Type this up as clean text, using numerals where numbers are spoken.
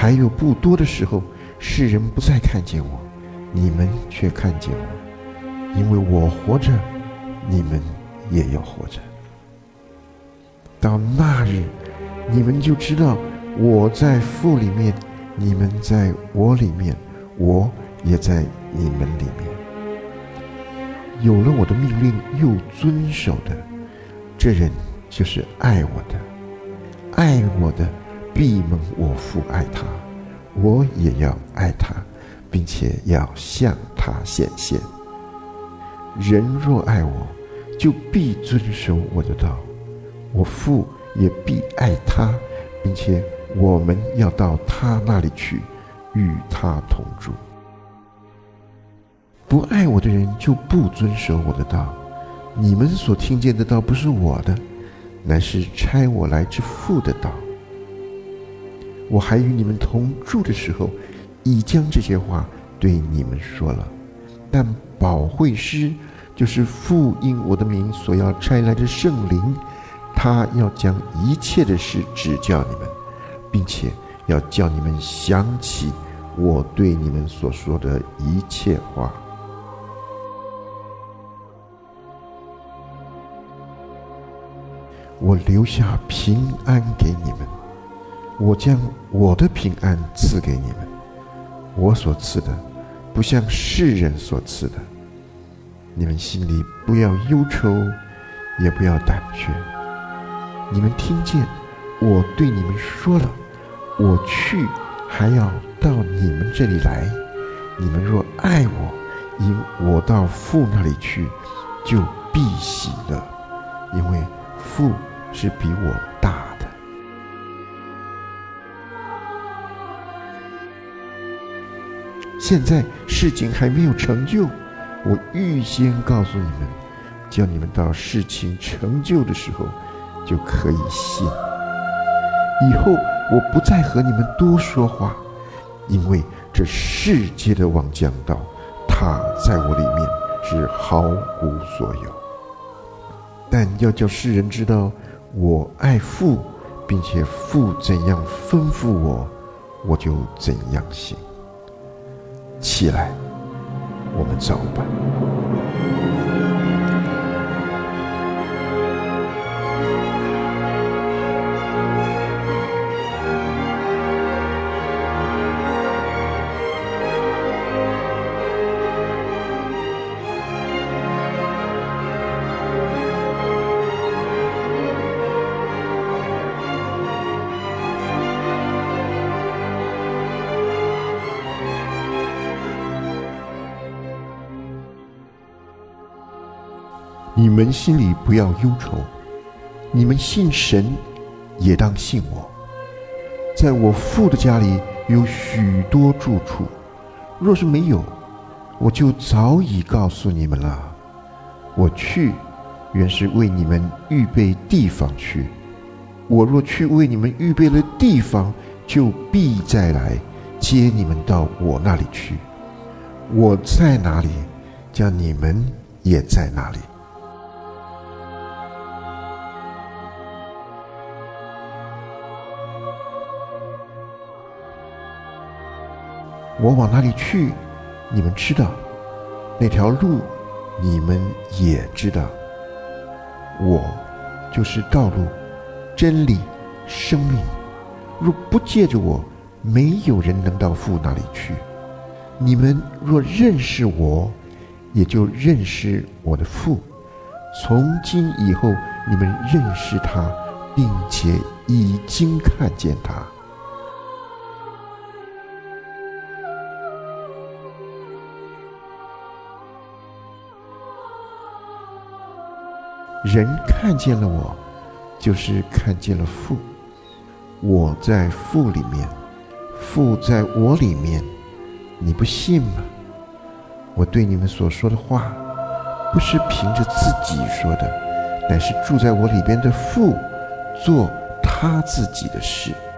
还有不多的时候，世人不再看见我，你们却看见我，因为我活着，你们也要活着。到那日，你们就知道我在父里面，你们在我里面，我也在你们里面。有了我的命令又遵守的，这人就是爱我的。爱我的必蒙我父爱他，我也要爱他，并且要向他显现。人若爱我，就必遵守我的道，我父也必爱他，并且我们要到他那里去，与他同住。不爱我的人就不遵守我的道。你们所听见的道不是我的，乃是差我来之父的道。我还与你们同住的时候，已将这些话对你们说了。但保惠师，就是父因我的名所要差来的圣灵，他要将一切的事指教你们，并且要叫你们想起我对你们所说的一切话。我留下平安给你们，我将我的平安赐给你们。我所赐的，不像世人所赐的。你们心里不要忧愁，也不要胆怯。你们听见我对你们说了，我去还要到你们这里来。你们若爱我，因我到父那里去，就必喜乐，因为父是比我大的。现在事情还没有成就，我预先告诉你们，叫你们到事情成就的时候就可以信。以后我不再和你们多说话，因为这世界的王将到，他在我里面是毫无所有。但要叫世人知道我爱父，并且父怎样吩咐我，我就怎样行。起来，我们走吧。你们心里不要忧愁，你们信神，也当信我。在我父的家里有许多住处，若是没有，我就早已告诉你们了。我去，原是为你们预备地方去。我若去为你们预备了地方，就必再来接你们到我那里去。我在哪里，叫你们也在哪里。我往哪里去，你们知道；那条路，你们也知道。我就是道路、真理、生命。若不借着我，没有人能到父那里去。你们若认识我，也就认识我的父。从今以后，你们认识他，并且已经看见他。人看见了我，就是看见了父。我在父里面，父在我里面，你不信吗？我对你们所说的话，不是凭着自己说的，乃是住在我里边的父做他自己的事。